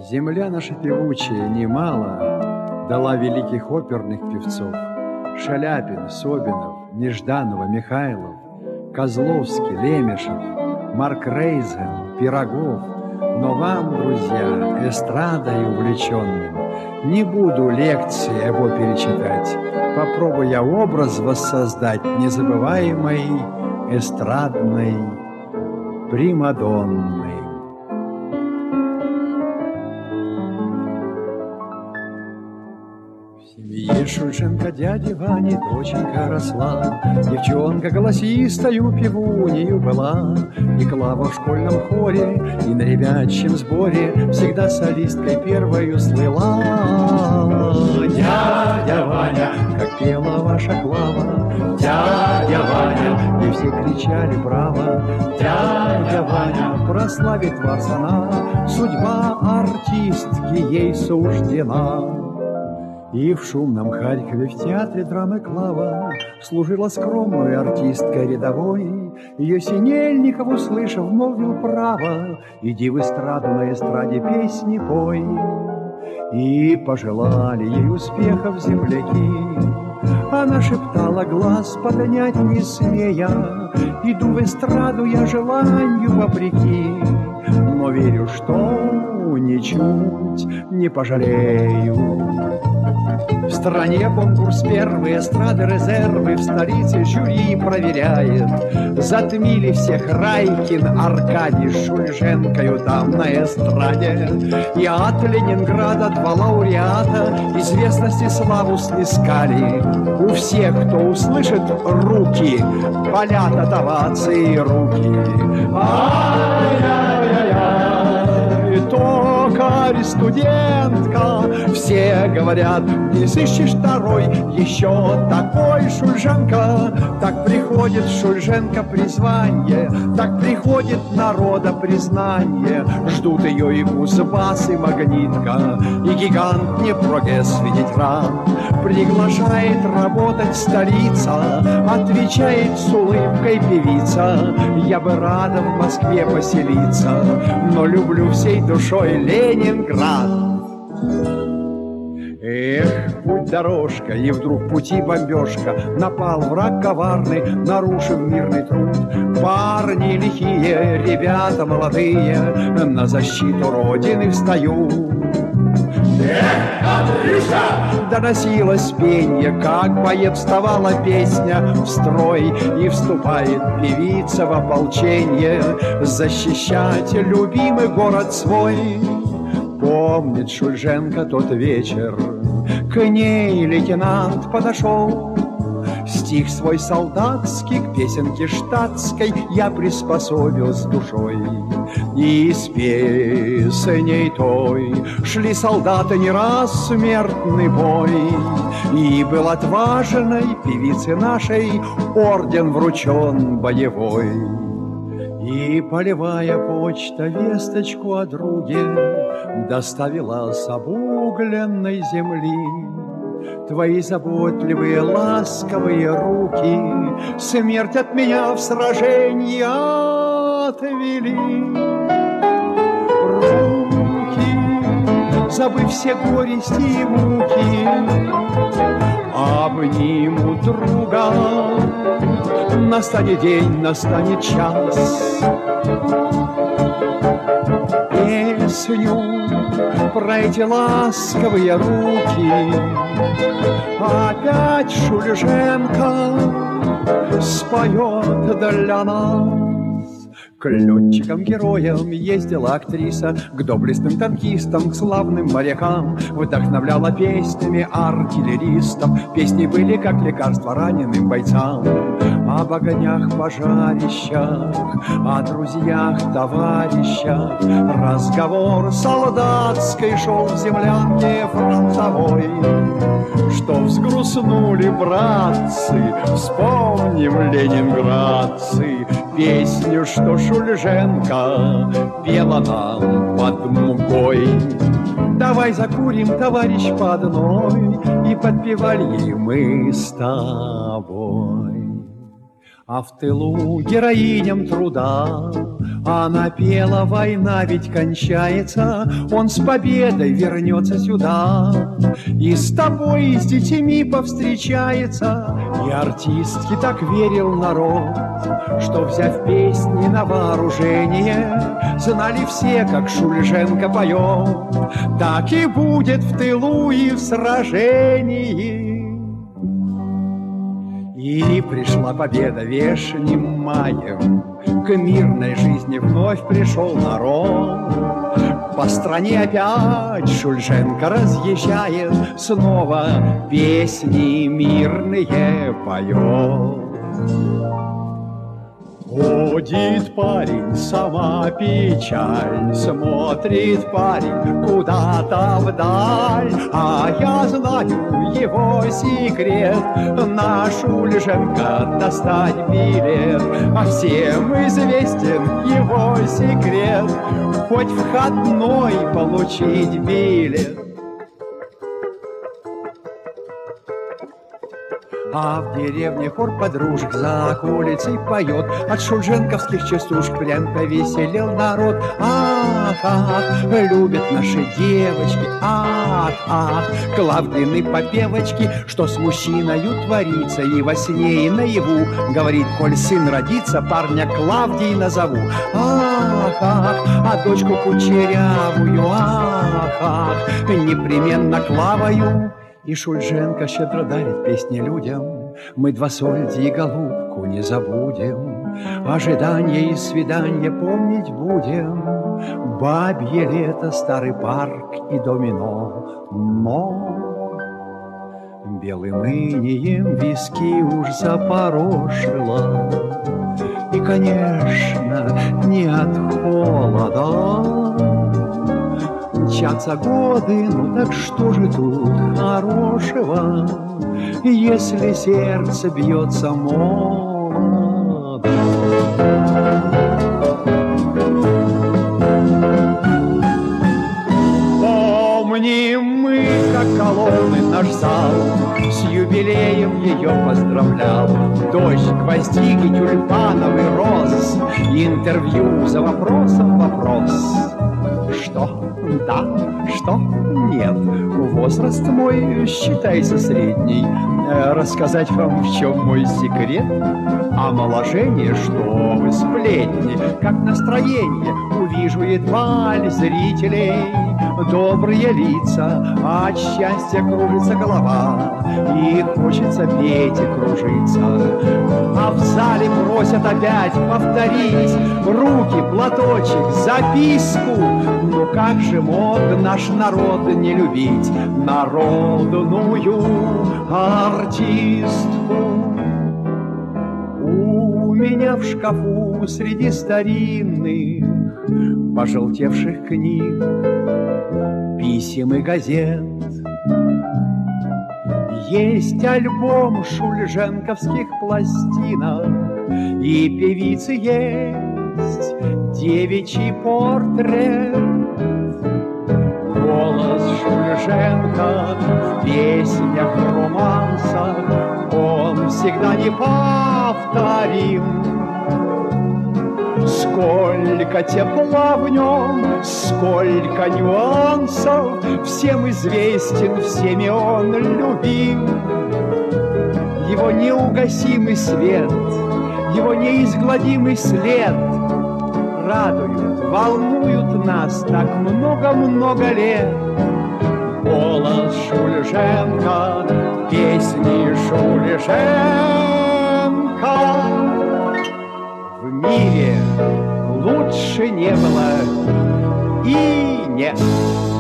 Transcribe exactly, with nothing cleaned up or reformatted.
Земля наша певучая немало дала великих оперных певцов: Шаляпин, Собинов, Нежданова, Михайлов, Козловский, Лемешев, Марк Рейзен, Пирогов. Но вам, друзья, эстрадой увлеченным, не буду лекции его перечитать. Попробую я образ воссоздать незабываемой эстрадной примадонны. Шульженко дяди Вани доченька росла, девчонка голосистою певунею была, и Клава в школьном хоре, и на ребячьем сборе всегда солисткой первою слыла. Дядя Ваня, как пела ваша Клава, дядя Ваня, и все кричали браво. Дядя Ваня, прославит вас она, судьба артистки ей суждена. И в шумном Харькове в театре драмы Клава служила скромной артисткой рядовой. Ее Синельников, услышав, молвил право: иди в эстраду, на эстраде песни пой. И пожелали ей успехов земляки. Она шептала, глаз поднять не смея: иду в эстраду я желанию вопреки, но верю, что ничуть не пожалею. В стране конкурс первый, эстрады резервы, в столице жюри проверяет. Затмили всех Райкин, Аркадий, Шульженкою там на эстраде. И от Ленинграда два лауреата известности славу снискали. У всех, кто услышит, руки полят от овации руки. Ай-яй-яй-яй, токарь, студентка, все говорят, не сыщешь второй еще такой. Шульженко, так приходит Шульженко призвание, так приходит народа признание. Ждут ее и Кузбасс, и Магнитка, и гигант Днепрогэс ветеран. Приглашает работать столица, отвечает с улыбкой певица: я бы рада в Москве поселиться, но люблю всей душой Ленинград. Эх, путь дорожка, и вдруг пути бомбежка. Напал враг коварный, нарушив мирный труд. Парни лихие, ребята молодые, на защиту Родины встают. Эх, Андрюша! Доносилось пенье, как поет, вставала песня в строй, и вступает певица в ополчение защищать любимый город свой. Помнит Шульженко тот вечер, к ней лейтенант подошел. Стих свой солдатский к песенке штатской я приспособил с душой. И с песней той шли солдаты не раз в смертный бой. И был отважной певице нашей орден вручен боевой. И полевая почта весточку о друге доставила с обугленной земли. Твои заботливые, ласковые руки смерть от меня в сражении отвели. Руки, забыв все горести и муки, обнимут друга. Настанет день, настанет час. Песню про эти ласковые руки опять Шульженко споет для нас. К летчикам-героям ездила актриса, к доблестным танкистам, к славным морякам. Вдохновляла песнями артиллеристов, песни были как лекарства раненым бойцам. Об огнях, пожарищах, о друзьях, товарищах разговор солдатский шел в землянке фронтовой. Что взгрустнули братцы, вспомним, ленинградцы, песню, что Шульженко пела нам под мукой. Давай закурим, товарищ, по одной, и подпевали мы с тобой. А в тылу героиням труда Она пела: война ведь кончается, он с победой вернется сюда, и с тобой, и с детьми повстречается. И артистке так верил народ, что, взяв песни на вооружение, знали все, как Шульженко поет, так и будет в тылу и в сражении. И пришла победа вешним маем, к мирной жизни вновь пришел народ. По стране опять Шульженко разъезжает, снова песни мирные поет. Ходит парень, сама печаль, смотрит парень куда-то вдаль, а я знаю его секрет, на Шульженко достать билет. А всем известен его секрет, хоть входной получить билет. А в деревне хор подружек за околицей поет, от шульженковских частушек прям повеселел народ. Ах, ах, любят наши девочки, ах, ах, Клавдины попевочки, что с мужчиною творится и во сне, и наяву. Говорит: коль сын родится, парня Клавдий назову. Ах, ах, а дочку кучерявую, ах, ах, непременно Клавою. И Шульженко щедро дарит песни людям, мы два сольди и голубку не забудем, ожидание и свидание помнить будем, бабье лето, старый парк и домино. Но белым инием виски уж запорошило, и, конечно, не от холода. Мчатся годы, ну так что же тут хорошего, если сердце бьется молодо? Помним мы, как колонны наш зал с юбилеем ее поздравлял. Дождь, гвоздики, тюльпанов и роз, интервью за вопросом вопрос. Что? Да, что? Нет. Возраст мой считается средний. Рассказать вам, в чем мой секрет? Омоложение, что вы, сплетни, как настроение. Увижу едва ли зрителей добрые лица, от счастья кружится голова, и хочется петь и кружиться. А в зале просят опять повторить руки, платочек, записку. Ну как же мог наш народ не любить народную артистку? У меня в шкафу среди старинных пожелтевших книг, писем и газет есть альбом шульженковских пластинок, и певицы есть девичий портрет. Голос Шульженко в песнях, романсах, он всегда неповторим. Сколько тепла в нем, сколько нюансов, всем известен, всеми он любим. Его неугасимый свет, его неизгладимый след радуют, волнуют нас так много-много лет. Голос Шульженко, песни Шульженко. В мире лучше не было и нет.